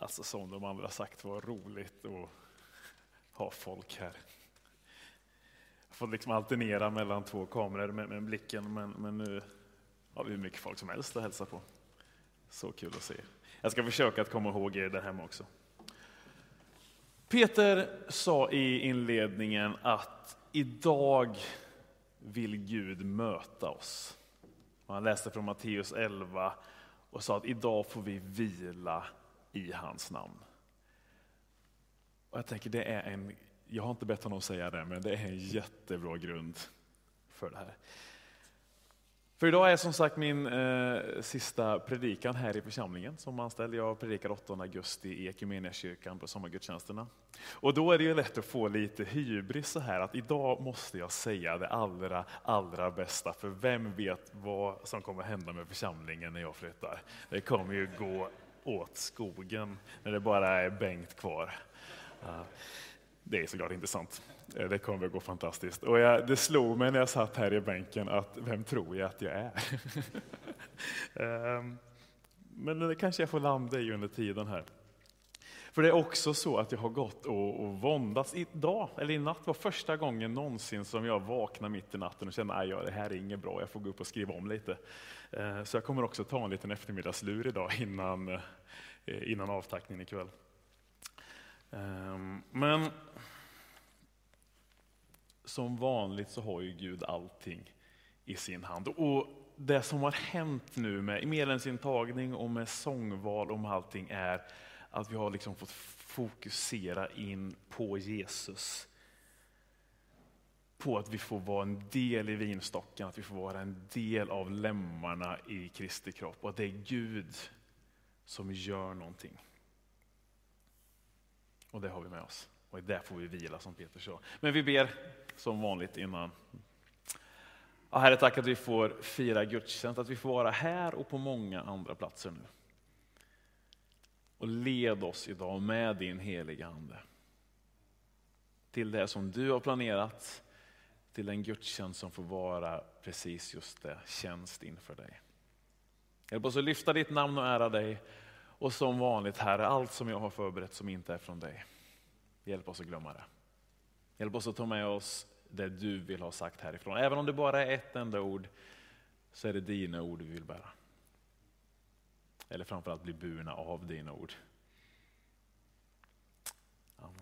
Alltså som de andra sagt, var roligt att ha folk här. Jag får liksom alternera mellan två kameror med blicken, men nu har vi hur mycket folk som helst att hälsa på. Så kul att se. Jag ska försöka att komma ihåg er där hemma också. Peter sa i inledningen att idag vill Gud möta oss. Han läste från Matteus 11 och sa att idag får vi vila i hans namn. Och jag tänker jag har inte bett honom säga det, men det är en jättebra grund för det här. För idag är som sagt min sista predikan här i församlingen som anställd. Jag predikar 8 augusti i Ekumeniakyrkan på sommargudstjänsterna. Och då är det ju lätt att få lite hybris så här att idag måste jag säga det allra bästa. För vem vet vad som kommer hända med församlingen när jag flyttar. Det kommer ju gå åt skogen när det bara är Bengt kvar. Det är såklart inte sant. Det kommer att gå fantastiskt. Och det slog mig när jag satt här i bänken att vem tror jag att jag är? Men det kanske jag får landa i under tiden här. För det är också så att jag har gått och våndats. I natt var första gången någonsin som jag vaknade mitt i natten och kände att det här är inget bra, jag får gå upp och skriva om lite. Så jag kommer också ta en liten eftermiddagslur idag innan avtackningen ikväll. Men som vanligt så har ju Gud allting i sin hand. Och det som har hänt nu med medlemsintagning och med sångval om allting är att vi har liksom fått fokusera in på Jesus. På att vi får vara en del i vinstocken, att vi får vara en del av lemmarna i Kristi kropp. Och att det är Gud som gör någonting. Och det har vi med oss. Och där får vi vila som Peter sa. Men vi ber som vanligt innan. Ja, Herre, tack att vi får fira gudstjänst, att vi får vara här och på många andra platser nu. Och led oss idag med din heliga ande. Till det som du har planerat, till en gudstjänst som får vara precis just det, tjänst inför dig. Hjälp oss att lyfta ditt namn och ära dig. Och som vanligt, Herre, allt som jag har förberett som inte är från dig, hjälp oss att glömma det. Hjälp oss att ta med oss det du vill ha sagt härifrån. Även om det bara är ett enda ord, så är det dina ord vi vill bära. Eller framförallt bli burna av dina ord. Amen.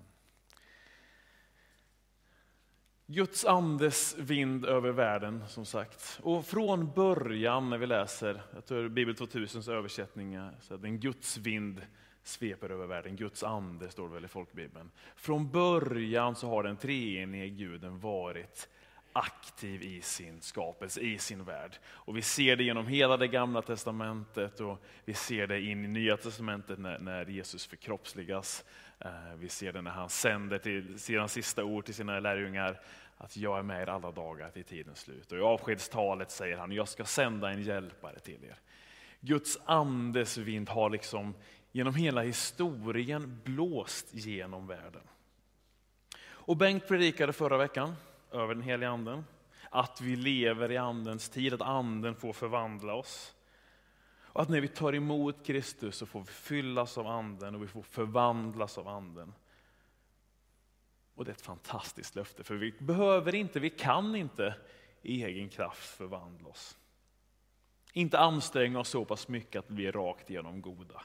Guds andes vind över världen, som sagt. Och från början när vi läser, jag tror Bibel 2000s översättningar, så att en Guds vind sveper över världen. Guds ande står det väl i folkbibeln. Från början så har den treenige Guden varit aktiv i sin skapelse, i sin värld. Och vi ser det genom hela det gamla testamentet och vi ser det in i nya testamentet när Jesus förkroppsligas. Vi ser det när han sänder till sina sista ord till sina lärjungar att jag är med er alla dagar till tidens slut. Och i avskedstalet säger han, jag ska sända en hjälpare till er. Guds andes vind har liksom genom hela historien blåst genom världen. Och Bengt predikade förra veckan över den heliga anden. Att vi lever i andens tid, att anden får förvandla oss. Och att när vi tar emot Kristus så får vi fyllas av anden och vi får förvandlas av anden. Och det är ett fantastiskt löfte, för vi kan inte i egen kraft förvandla oss. Inte anstränga oss så pass mycket att vi är rakt igenom goda.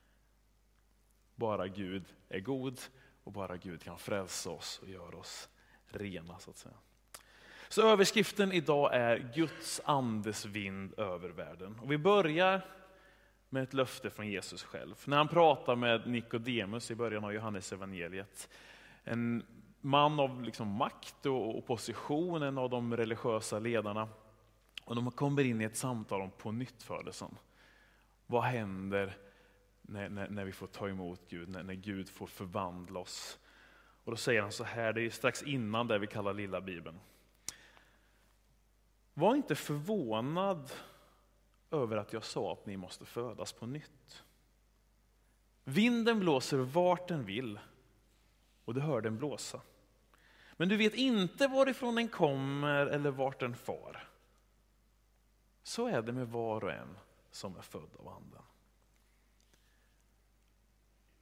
Bara Gud är god och bara Gud kan frälsa oss och göra oss rena, så att säga. Så överskriften idag är Guds andes vind över världen. Och vi börjar med ett löfte från Jesus själv. När han pratar med Nikodemus i början av Johannes evangeliet. En man av liksom makt och position, en av de religiösa ledarna. Och de kommer in i ett samtal om pånyttfödelsen. Vad händer när vi får ta emot Gud, när Gud får förvandla oss? Och då säger han så här, det är strax innan det vi kallar lilla Bibeln. Var inte förvånad över att jag sa att ni måste födas på nytt. Vinden blåser vart den vill och du hör den blåsa. Men du vet inte varifrån den kommer eller vart den far. Så är det med var och en som är född av anden.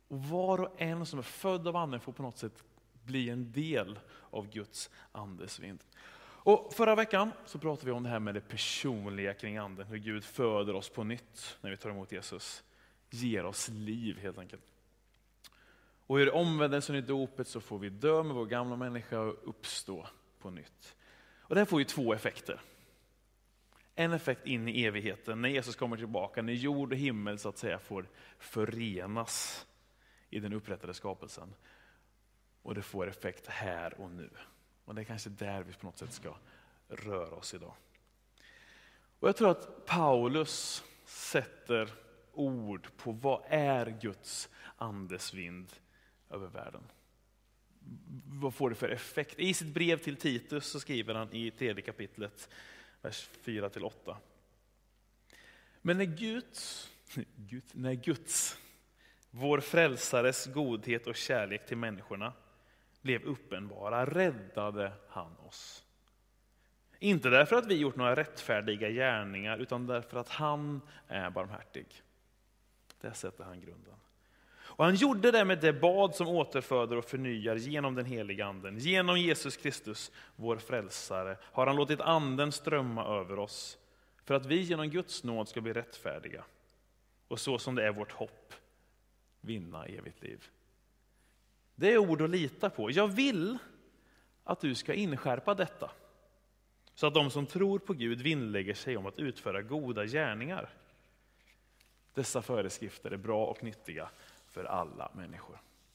Och var och en som är född av anden får på något sätt bli en del av Guds andes vind. Och förra veckan så pratade vi om det här med det personliga kring anden. Hur Gud föder oss på nytt när vi tar emot Jesus. Ger oss liv helt enkelt. Och i omvändelsen i dopet så får vi dö med vår gamla människa och uppstå på nytt. Och det här får ju två effekter. En effekt in i evigheten, när Jesus kommer tillbaka, när jord och himmel så att säga får förenas i den upprättade skapelsen. Och det får effekt här och nu. Och det är kanske där vi på något sätt ska röra oss idag. Och jag tror att Paulus sätter ord på vad är Guds andes vind över världen. Vad får det för effekt? I sitt brev till Titus så skriver han i 3 kapitlet, vers 4-8. Men när Guds, vår frälsares godhet och kärlek till människorna blev uppenbara, räddade han oss. Inte därför att vi gjort några rättfärdiga gärningar, utan därför att han är barmhärtig. Där sätter han grunden. Och han gjorde det med det bad som återföder och förnyar genom den heliga anden. Genom Jesus Kristus, vår frälsare, har han låtit anden strömma över oss för att vi genom Guds nåd ska bli rättfärdiga. Och så som det är vårt hopp, vinna evigt liv. Det är ord att lita på. Jag vill att du ska inskärpa detta. Så att de som tror på Gud vinnlägger sig om att utföra goda gärningar. Dessa föreskrifter är bra och nyttiga för alla människor.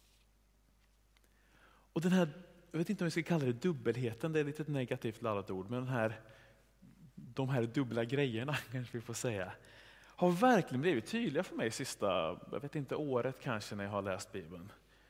Och den här, jag vet inte om vi ska kalla det dubbelheten, det är lite ett negativt laddat ord, men de här dubbla grejerna kanske vi får säga, har verkligen blivit tydliga för mig sista, jag vet inte, året kanske när jag har läst Bibeln.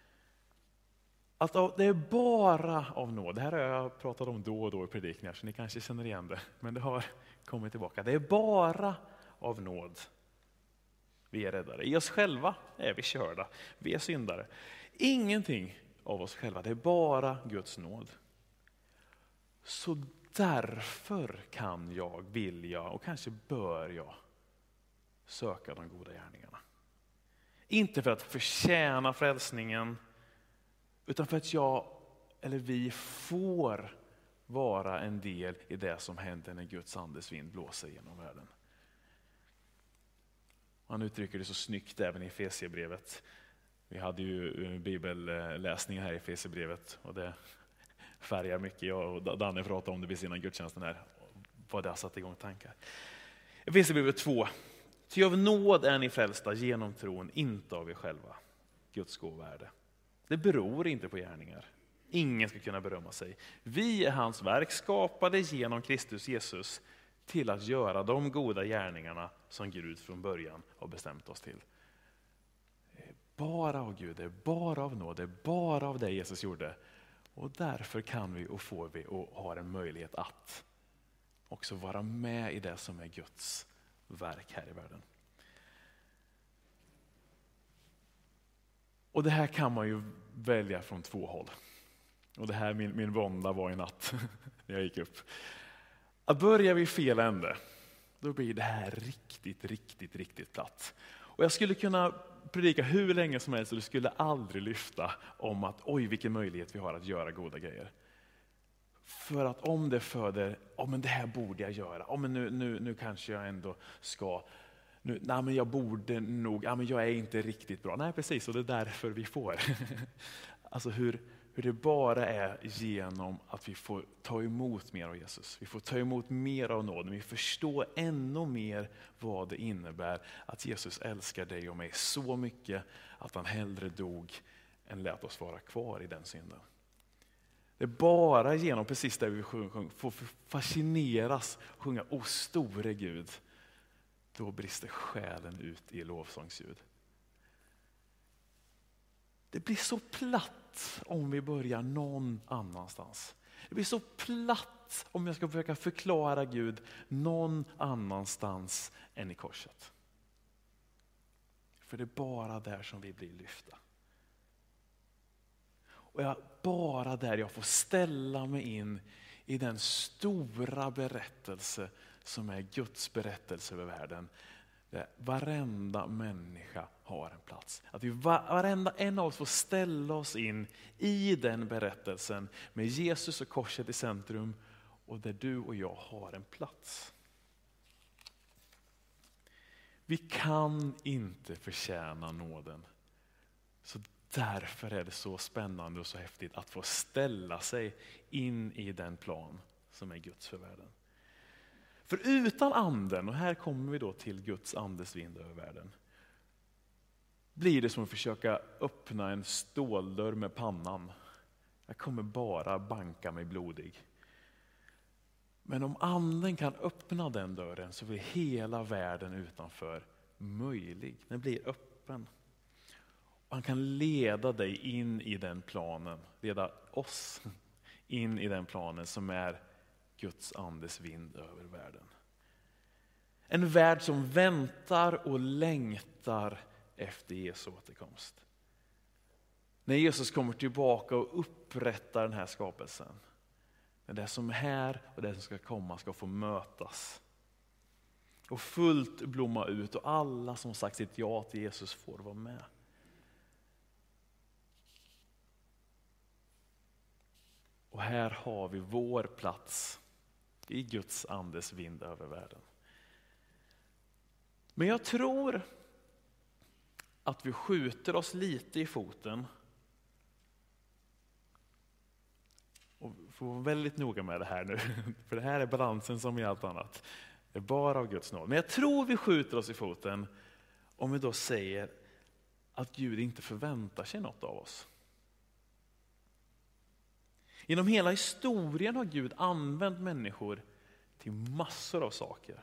Att det är bara av nåd, det här har jag pratat om då och då i predikningar så ni kanske känner igen det, men det har kommit tillbaka. Det är bara av nåd vi är räddare. I oss själva är vi körda, vi är syndare. Ingenting av oss själva, det är bara Guds nåd. Så därför kan jag, vill jag och kanske bör jag söka de goda gärningarna. Inte för att förtjäna frälsningen, utan för att jag eller vi får vara en del i det som händer när Guds andes vind blåser genom världen. Han uttrycker det så snyggt även i Efesierbrevet. Vi hade ju bibelläsning här i Efesierbrevet och det färgar mycket. Jag och Danne pratade om det vid sina gudstjänsten här. Vad det har satt igång tankar. Efesierbrevet 2. Ty av nåd är ni frälsta genom tron, inte av er själva. Guds gåvovärde. Det beror inte på gärningar. Ingen ska kunna berömma sig. Vi är hans verk, skapade genom Kristus Jesus till att göra de goda gärningarna som Gud från början har bestämt oss till. Bara av Gud, det är bara av nåd, det är bara av det Jesus gjorde. Och därför kan vi och får vi och har en möjlighet att också vara med i det som är Guds verk här i världen. Och det här kan man ju välja från två håll. Och det här min vånda var i natt när jag gick upp. Att börja vid fel ände, då blir det här riktigt platt. Och jag skulle kunna predika hur länge som helst och det skulle aldrig lyfta om att oj vilken möjlighet vi har att göra goda grejer. För att om det föder, men det här borde jag göra, men nu kanske jag ändå ska, men jag borde nog, men jag är inte riktigt bra. Nej precis, och det är därför vi får. Alltså hur det bara är genom att vi får ta emot mer av Jesus. Vi får ta emot mer av nåden. Vi förstår ännu mer vad det innebär att Jesus älskar dig och mig så mycket att han hellre dog än lät oss vara kvar i den synden. Det är bara genom precis det vi får fascineras och sjunga O store Gud. Då brister själen ut i lovsångsljud. Det blir så platt om vi börjar någon annanstans. Det blir så platt om jag ska försöka förklara Gud någon annanstans än i korset. För det är bara där som vi blir lyfta. Och bara där jag får ställa mig in i den stora berättelse som är Guds berättelse över världen. Där varenda människa människa har en plats. Att vi varenda en av oss får ställa oss in i den berättelsen med Jesus och korset i centrum, och där du och jag har en plats. Vi kan inte förtjäna nåden. Så därför är det så spännande och så häftigt att få ställa sig in i den plan som är Guds för världen. För utan anden, och här kommer vi då till Guds andes vind över världen, blir det som att försöka öppna en ståldörr med pannan. Jag kommer bara banka mig blodig. Men om anden kan öppna den dörren så blir hela världen utanför möjlig. Den blir öppen. Och han kan leda dig in i den planen, leda oss in i den planen som är Guds andes vind över världen. En värld som väntar och längtar efter Jesu återkomst. När Jesus kommer tillbaka och upprättar den här skapelsen. När det som är här och det som ska komma ska få mötas. Och fullt blomma ut, och alla som sagt sitt ja till Jesus får vara med. Och här har vi vår plats i Guds andes vind över världen. Men jag tror att vi skjuter oss lite i foten. Och får vara väldigt noga med det här nu. För det här är balansen som i allt annat. Det är bara av Guds nåd. Men jag tror vi skjuter oss i foten om vi då säger att Gud inte förväntar sig något av oss. Genom hela historien har Gud använt människor till massor av saker.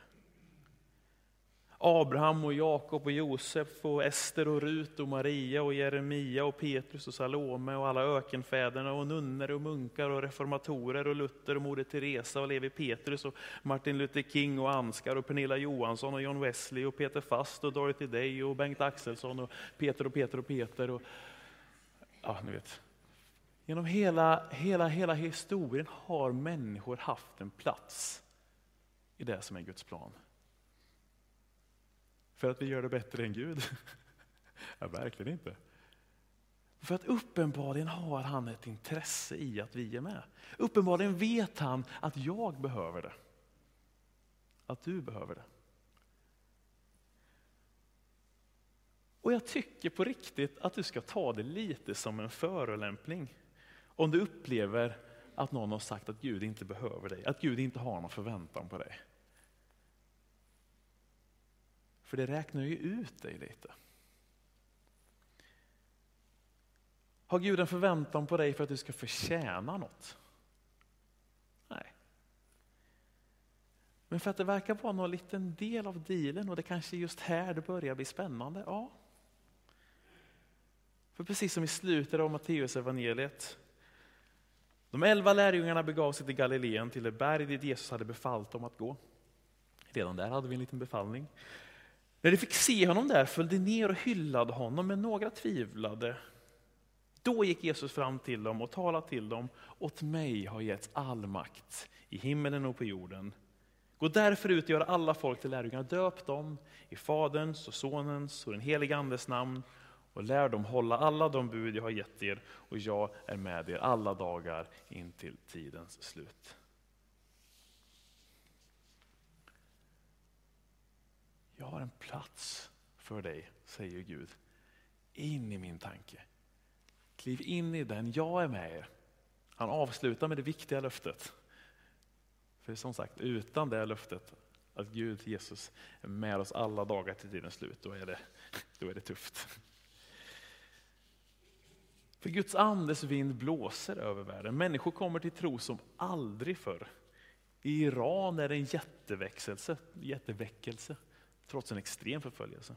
Abraham och Jakob och Josef och Ester och Rut och Maria och Jeremia och Petrus och Salome och alla ökenfäderna och nunner och munkar och reformatorer och Luther och Moder Teresa och Levi Petrus och Martin Luther King och Ansgar och Pernilla Johansson och John Wesley och Peter Fast och Dorothy Day och Bengt Axelsson och Peter och ja, ni vet. Genom hela historien har människor haft en plats i det som är Guds plan. För att vi gör det bättre än Gud? Ja, verkligen inte. För att uppenbarligen har han ett intresse i att vi är med. Uppenbarligen vet han att jag behöver det. Att du behöver det. Och jag tycker på riktigt att du ska ta det lite som en förolämpning. Om du upplever att någon har sagt att Gud inte behöver dig. Att Gud inte har någon förväntan på dig. För det räknar ju ut dig lite. Har Gud en förväntan på dig för att du ska förtjäna något? Nej. Men för att det verkar vara någon liten del av dealen, och det kanske just här det börjar bli spännande. Ja. För precis som i slutet av Matteus evangeliet. De 11 lärjungarna begav sig till Galileen, till det berg dit Jesus hade befallt dem att gå. Redan där hade vi en liten befallning. När de fick se honom där följde ner och hyllade honom, men några tvivlade. Då gick Jesus fram till dem och talade till dem: åt mig har getts all makt i himmelen och på jorden. Gå därför ut och gör alla folk till lärjungar, döp dem i Faderns och Sonens och den helige Andes namn och lär dem hålla alla de bud jag har gett er, och jag är med er alla dagar in till tidens slut. Jag har en plats för dig, säger Gud. In i min tanke. Kliv in i den, jag är med er. Han avslutar med det viktiga löftet. För som sagt, utan det löftet att Gud, Jesus, är med oss alla dagar till tidens slut, då är det tufft. För Guds andes vind blåser över världen. Människor kommer till tro som aldrig förr. I Iran är det en jätteväckelse. Trots en extrem förföljelse.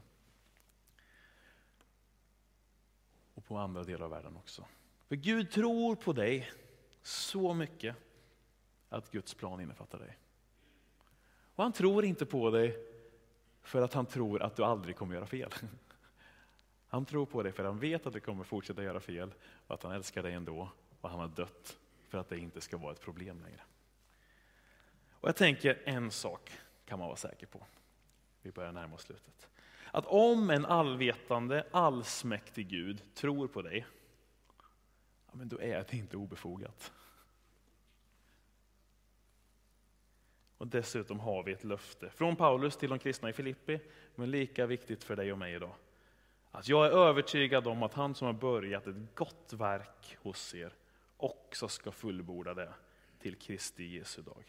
Och på andra delar av världen också. För Gud tror på dig så mycket att Guds plan innefattar dig. Och han tror inte på dig för att han tror att du aldrig kommer göra fel. Han tror på dig för att han vet att du kommer fortsätta göra fel och att han älskar dig ändå, och han har dött för att det inte ska vara ett problem längre. Och jag tänker, en sak kan man vara säker på. Vi börjar närma oss slutet. att om en allvetande, allsmäktig Gud tror på dig, ja, men då är det inte obefogat. Och dessutom har vi ett löfte från Paulus till de kristna i Filippi, men lika viktigt för dig och mig idag. Att jag är övertygad om att han som har börjat ett gott verk hos er också ska fullborda det till Kristi Jesu dag.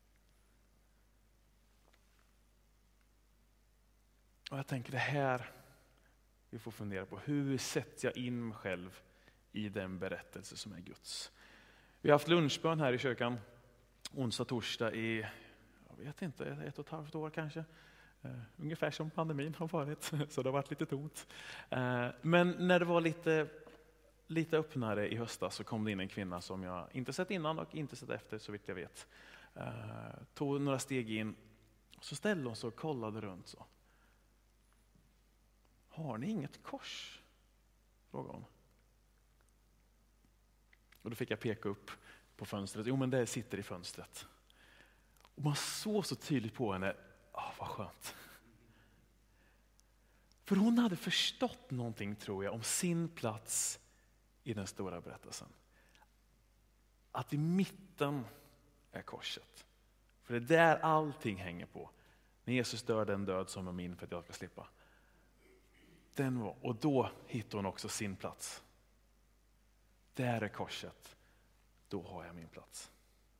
Och jag tänker det här vi får fundera på. Hur sätter jag in mig själv i den berättelse som är Guds? Vi har haft lunchbön här i kyrkan onsdag, torsdag i, jag vet inte, 1,5 år kanske. Ungefär som pandemin har varit, så det har varit lite tomt. Men när det var lite öppnare i höstas så kom det in en kvinna som jag inte sett innan och inte sett efter så vitt jag vet. Tog några steg in, så ställde hon sig och kollade runt så. Har ni inget kors? Frågade hon. Och då fick jag peka upp på fönstret. Jo, men det sitter i fönstret. Och man såg så tydligt på henne. Vad skönt. För hon hade förstått någonting, tror jag, om sin plats i den stora berättelsen. Att i mitten är korset. För det är där allting hänger på. När Jesus dör den död som är min för att jag ska slippa. Och då hittar hon också sin plats. Där är korset. Då har jag min plats.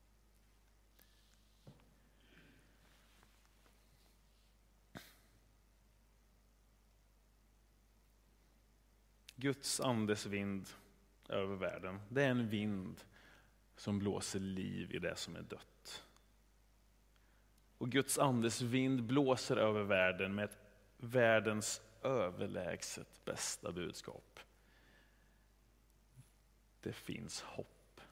Guds andes vind över världen. Det är en vind som blåser liv i det som är dött. Och Guds andes vind blåser över världen med världens överlägset bästa budskap. Det finns hopp.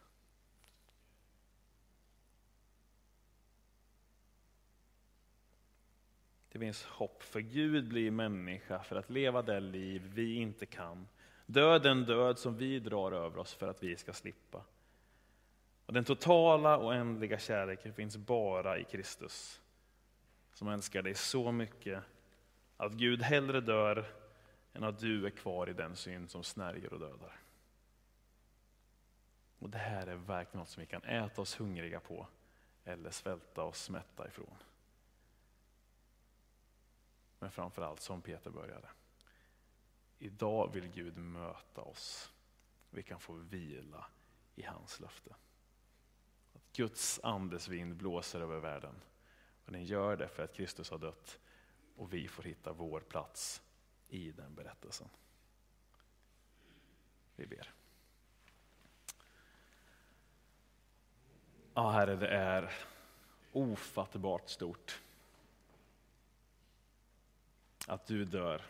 Det finns hopp, för Gud blir människa för att leva det liv vi inte kan. Den död som vi drar över oss för att vi ska slippa. Och den totala och ändliga kärleken finns bara i Kristus, som älskar dig så mycket att Gud hellre dör än att du är kvar i den synd som snärjer och dödar. Och det här är verkligen något som vi kan äta oss hungriga på eller svälta oss mätta ifrån. Men framförallt som Peter började. Idag vill Gud möta oss. Vi kan få vila i hans löfte. Att Guds andes vind blåser över världen. Och den gör det för att Kristus har dött. Och vi får hitta vår plats i den berättelsen. Vi ber. Ja, Herre, det är ofattbart stort att du dör.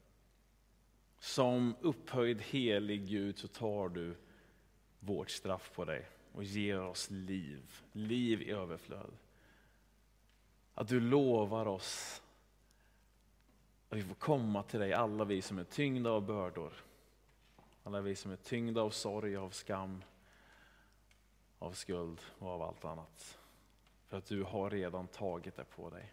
Som upphöjd helig Gud så tar du vårt straff på dig och ger oss liv i överflöd. Att du lovar oss att vi får komma till dig, alla vi som är tyngda av bördor, alla vi som är tyngda av sorg, av skam, av skuld och av allt annat. För att du har redan tagit det på dig.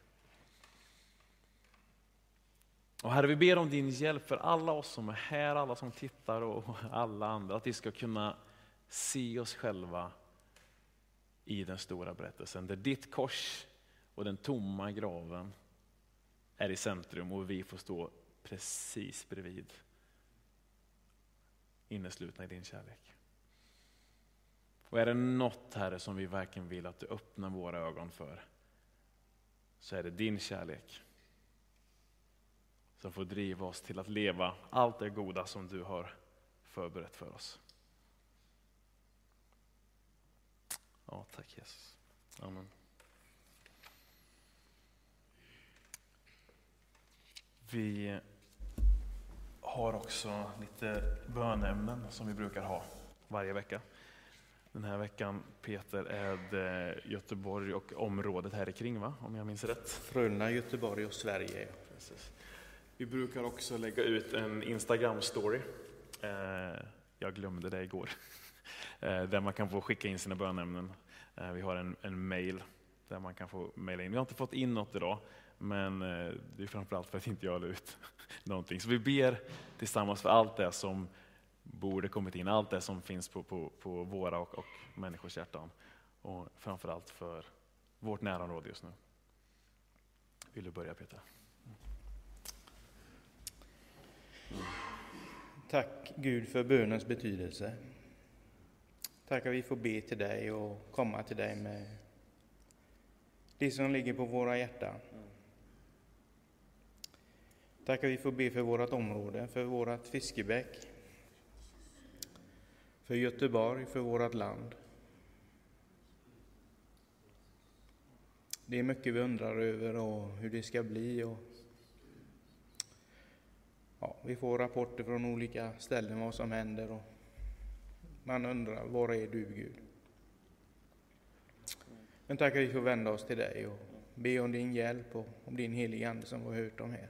Och Herre, vi ber om din hjälp för alla oss som är här, alla som tittar och alla andra. Att vi ska kunna se oss själva i den stora berättelsen. Där ditt kors och den tomma graven är i centrum och vi får stå precis bredvid. Inneslutna i din kärlek. Och är det något, Herre, som vi verkligen vill att du öppnar våra ögon för, så är det din kärlek. Som får driva oss till att leva allt det goda som du har förberett för oss. Ja, tack Jesus. Amen. Vi har också lite bönämnen som vi brukar ha varje vecka. Den här veckan, Peter, är det Göteborg och området här kring, va? Om jag minns rätt. Frölunda, Göteborg och Sverige. Precis. Vi brukar också lägga ut en Instagram-story. Jag glömde det igår. Där man kan få skicka in sina bönämnen. Vi har en mail där man kan få mejla in. Vi har inte fått in något idag, Men det är framförallt för att inte jag la ut någonting. Så vi ber tillsammans för allt det som borde kommit in, allt det som finns på våra och människors hjärtan. Och framförallt för vårt närområde just nu. Vill du börja, Peter? Tack Gud för bönens betydelse. Tack att vi får be till dig och komma till dig med det som ligger på våra hjärtan. Tack att vi får be för vårt område, för vårt Fiskebäck, för Göteborg, för vårt land. Det är mycket vi undrar över och hur det ska bli. Vi får rapporter från olika ställen vad som händer och man undrar, var är du Gud? Men tack att vi får vända oss till dig och be om din hjälp och om din heliga ande som vi har hört om här.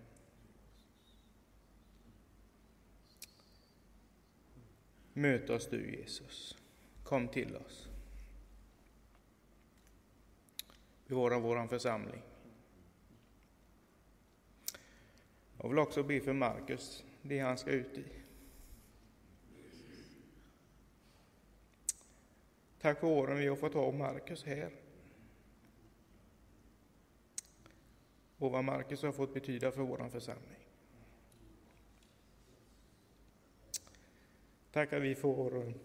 Möt oss du Jesus. Kom till oss. Bevara våran församling. Jag vill också be för Marcus, det han ska ut i. Tack för åren vi har fått ha Marcus här. Och vad Marcus har fått betyda för våran församling. Tack att vi får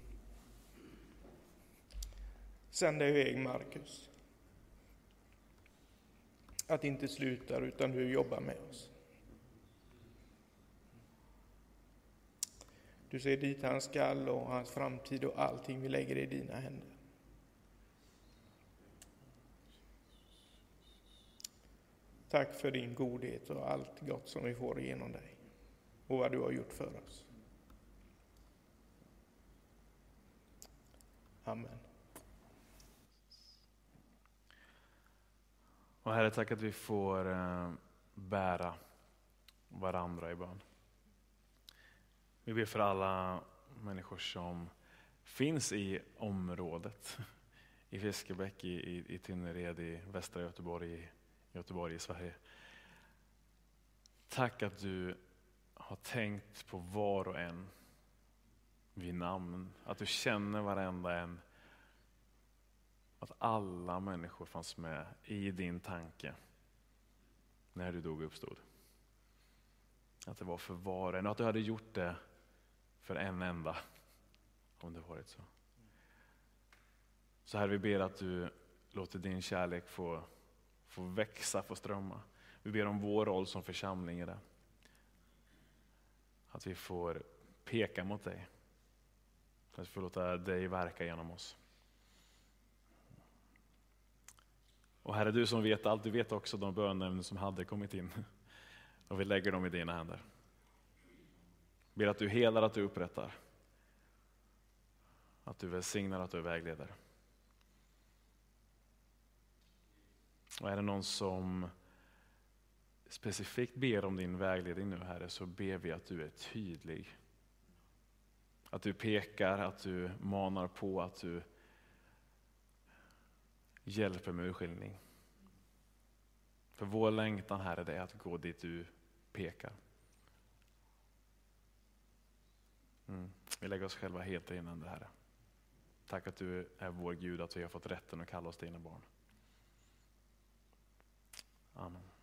sända iväg Marcus. Att inte sluta utan du jobbar med oss. Du ser dit han skall och hans framtid och allting vi lägger i dina händer. Tack för din godhet och allt gott som vi får genom dig och vad du har gjort för oss. Amen. Och Herre, tack att vi får bära varandra i bön. Vi ber för alla människor som finns i området. I Fiskebäck, i Tynnered, i västra Göteborg i Sverige. Tack att du har tänkt på var och en vid namn. Att du känner varenda en. Att alla människor fanns med i din tanke när du dog och uppstod. Att det var för var och en och att du hade gjort det för en enda, om det varit så. Så här vi ber att du låter din kärlek få växa, få strömma. Vi ber om vår roll som församling i det. Att vi får peka mot dig. Att vi får låta dig verka genom oss. Och Herre, du som vet allt, du vet också de bönämnen som hade kommit in. Och vi lägger dem i dina händer. Ber att du helar, att du upprättar. Att du välsignar, att du vägleder. Och är det någon som specifikt ber om din vägledning nu, Herre, så ber vi att du är tydlig. Att du pekar, att du manar på, att du hjälper med urskiljning. För vår längtan, Herre, det är att gå dit du pekar. Vi lägger oss själva helt innan det här. Tack att du är vår Gud, att vi har fått rätten att kalla oss dina barn. Amen.